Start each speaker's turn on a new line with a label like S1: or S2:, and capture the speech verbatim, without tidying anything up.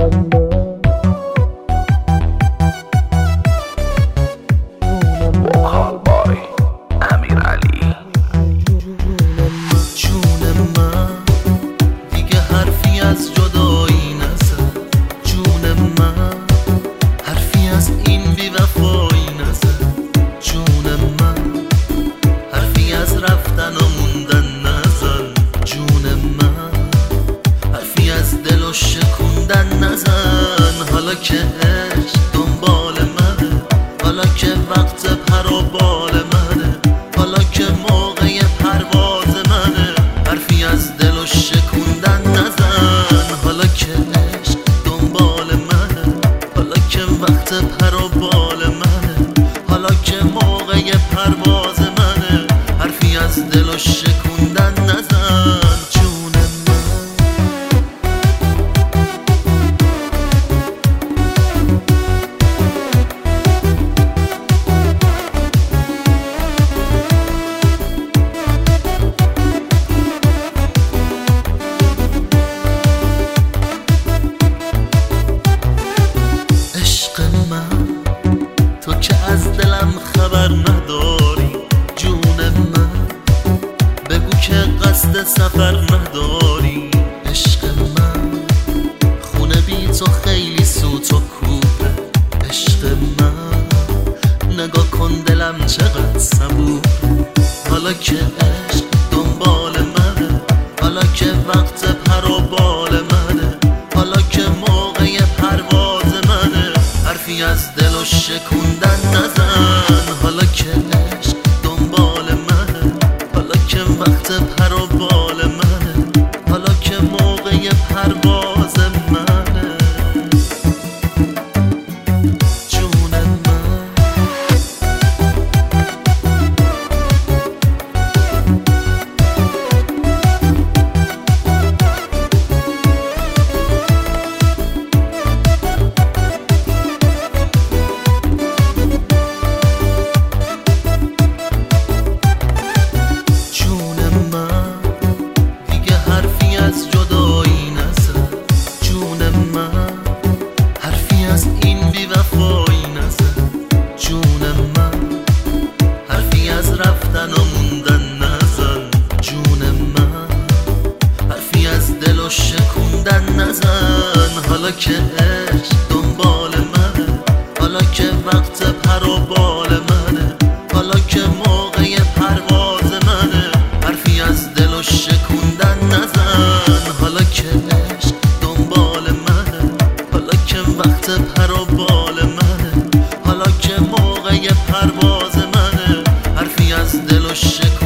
S1: حالا که عشق دنبال منه، حالا که وقت پر و بال منه، حالا که موقع پرواز منه، حرفی از دل و شکوندن نزن. حالا که عشق دنبال منه، حالا که وقت پر و بال منه، حالا که موقع پرواز منه، حرفی از دل و شکوندن نزن. تو که از دلم خبر نداری، جون من بگو که قصد سفر نداری. عشق من خونه بی تو خیلی سوت و کوره. عشق من نگاه کن دلم چقدر صبور. حالا که عشق دنبال منه، حالا که وقت پر و بال منه، حالا که موقع پرواز منه، حرفی از دل و شکوندن نزن. حالا که عشق دنبال منه، حالا که وقت پر و بال منه، حالا که موقع پرواز منه. جون من رفتن و موندن نزن. جون من حرفی از دل و شکوندن نزن. حالا که عشق دنبال منه، حالا که وقت پر و بال منه، حالا که موقع پرواز منه، حرفی از دل و شکوندن نزن. حالا که عشق دنبال منه، حالا که وقت پر و بال منه، حالا که موقع پرواز منه، حرفی از دل و شکوندن